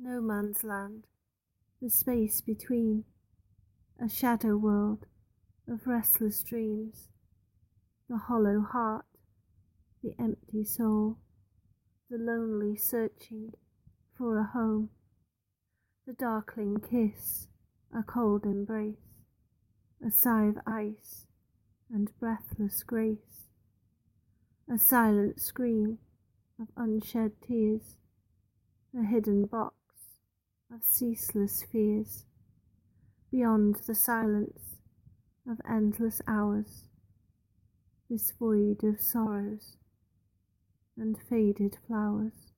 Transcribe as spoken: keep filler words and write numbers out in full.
no man's land, the space between, a shadow world of restless dreams, the hollow heart, the empty soul, the lonely searching for a home, the darkling kiss, a cold embrace, a sigh of ice and breathless grace, a silent scream of unshed tears, a hidden box of ceaseless fears, beyond the silence of endless hours, this void of sorrows and faded flowers.